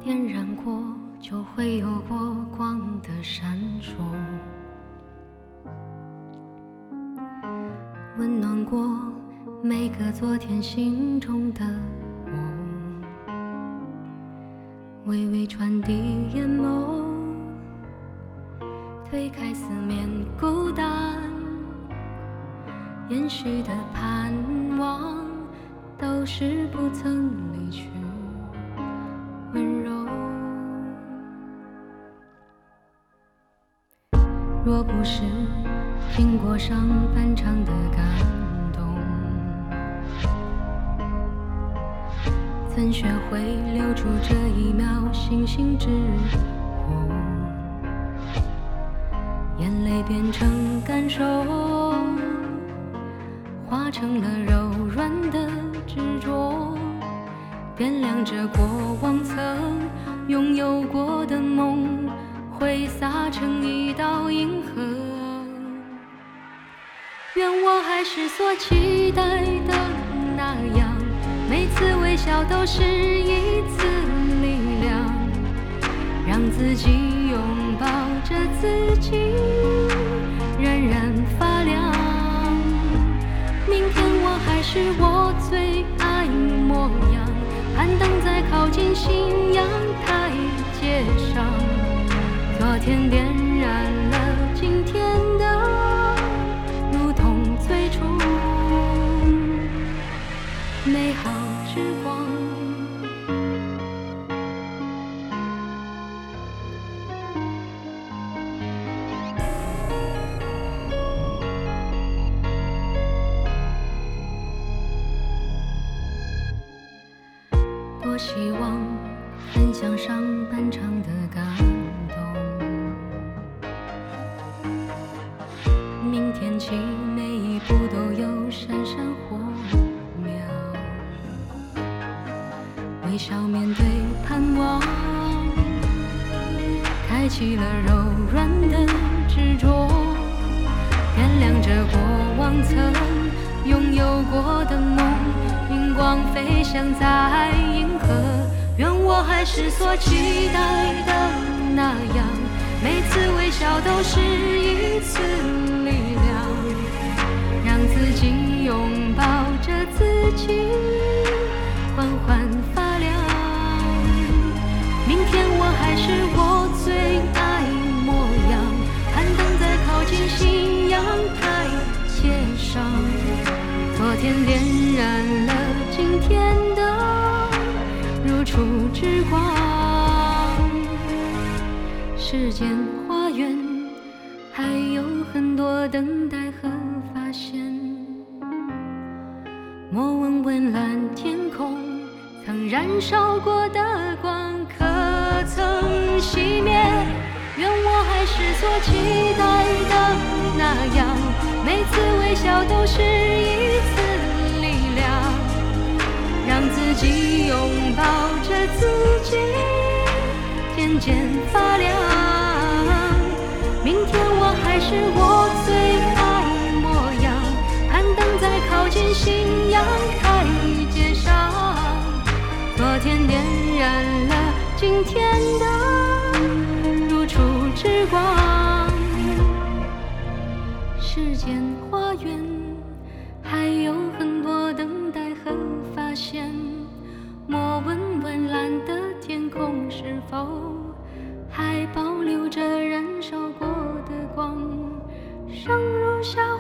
点燃过，就会有过光的闪烁，温暖过每个昨天心中的我，微微传递眼眸，推开四面孤单，延续的盼望都是不曾离去温柔。若不是经过上半场的感动，怎学会留住这一秒星星之火？眼泪变成感受，化成了柔软的执着，点亮着过往曾拥有过的梦，挥洒成一道银河。愿我还是所期待的那样，每次微笑都是一次力量，让自己拥抱着自己，冉冉发亮。明天我还是我最爱模样，攀登在靠近信仰台阶上，昨天点燃了今天的，如同最初美好之光。多希望分享上半场的感动，明天起每一步都有闪闪火苗，微笑面对盼望，开启了柔软的执着，点亮着过往曾拥有过的梦，荧光飞翔在银河。愿我还是所期待的那样，每次微笑都是一次力量，让自己拥抱着自己，缓缓发亮。明天我还是我最爱模样，攀登在靠近信仰台阶上，昨天点燃了今天的如初之光。世间花园还有很多等待和发现，莫问蔚蓝天空曾燃烧过的光可曾熄灭。愿我还是所期待的那样，每次微笑都是一次力量，让自己拥抱着自己，渐渐发亮。明天我还是我最爱模样，攀登在靠近信仰台阶上，昨天点燃了今天的如初之光。世间花园还有很多等待和发现，莫问蔚蓝的天空是否还保留着燃烧过的光，生如小